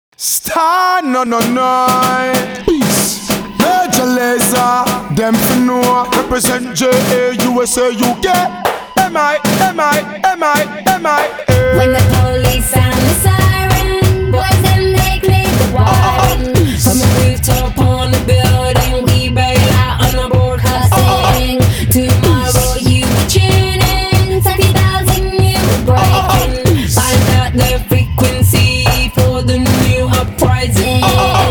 Star no. Peace. Major Lazer, them fi know. Represent JA, USA, UK. MI. When the police sound the siren, boys them they clear the wine. From the rooftop on the building, we bail out on the broadcasting. Tomorrow you be tuning, 30,000 you be breaking. Find out the frequency for the new uprising.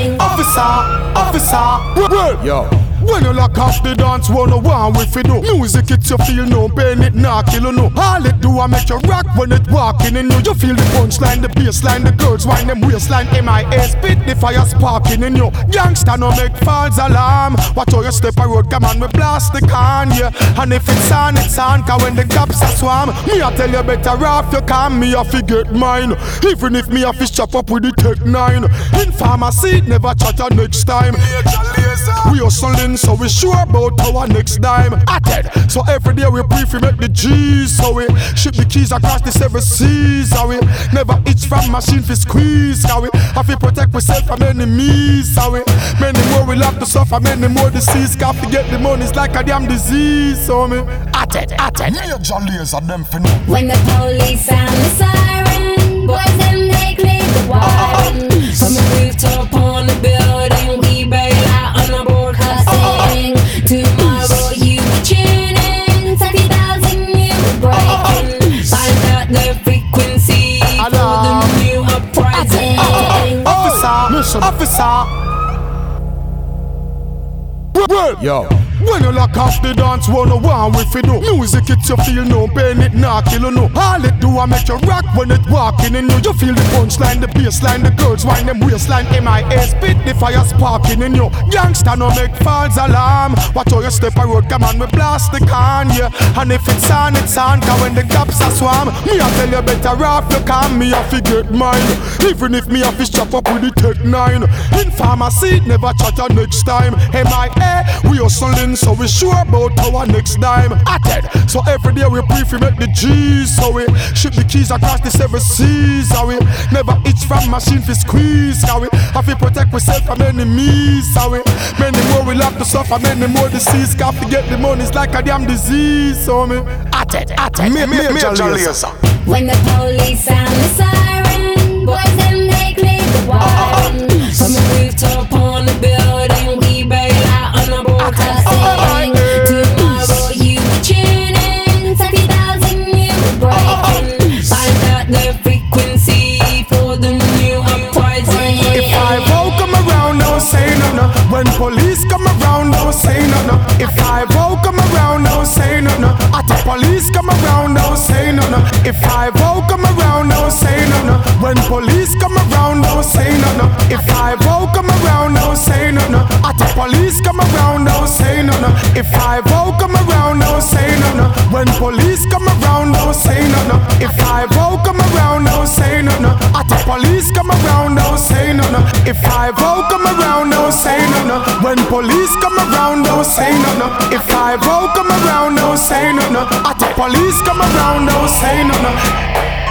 Officer, yo. When you lock off the dance, wanna want with it do. Music it you feel no pain, it not kill you no. All it do I make you rock when it walking in you. You feel the punchline, the bassline, the girls whine them waistline. MIA spit the fire sparking in you. Youngster no make false alarm. Watch how you step a road, come on, we blast the can, yeah. And if it's on, cause when the cops a swarm, me I tell you better off you can, me I forget mine. Even if me a fish chop up with the Tech 9. In pharmacy, never chat a next time. We hustling, so we sure about our next dime. Atted. So every day we pray for make the G's. So we ship the keys across the 7 seas. So we never itch from machine for squeeze. So we have to protect ourselves from enemies. So we many more we love to suffer, many more disease. Can't forget the money's like a damn disease. So me atted. Major Lazer, them fi know. When the police sound the siren, boys them they clear the wine. From the rooftop on the building, we bail out on the broadcasting. Tomorrow you be tuning, 30,000 you be breaking. Find out the frequency for the new uprising. Officer. Yo. When you lock off the dance, wanna want with it do. Music it you feel no pain, it not kill you no. All it do I make you rock when it walking in you. You feel the punchline, the bassline, the girls whine them waistline. MIA spit the fire sparking in you. Youngster no make false alarm. Watch how you step a road, come on, we blast the can, yeah. And if it's on, cause when the cops a swarm, me I tell you better off you can, me I forget mine. Even if me a fish chop up with the Tech 9. In pharmacy, never chat a next time. MIA, we hustling, so we sure about our next dime. Atted. So every day we pray for make the G's. So we ship the keys across the 7 seas. So we never itch from machine for squeeze. So we have to protect ourselves from enemies. So we many more we love to suffer, many more disease. Can't forget the money's like a damn disease. So me atted. Major Lazer. When the police sound the siren, boys them they clear the wine. From the rooftop on the building, we bail out on the broadcasting. Tomorrow you be tuning, 30,000 you be breaking. Find out the frequency for the new uprising. If I vote come around, don't say nothing. When police come around, don't say nothing. If I vote come around, don't say nothing. At the police come around, don't say nothing. If I vote come around, don't say nothing. When police come around, don't say nothing. If I vote come around, don't say nothing. At the police come around, don't say nothing. If I vote come around, don't say nothing. When police come around, don't say nothing. If I vote come around, don't say nothing. At the police come around, don't say nothing. If I vote come around, don't say nothing. When police come around, don't say nothing. If I vote come around, don't say nothing. At the police come around, don't say nothing.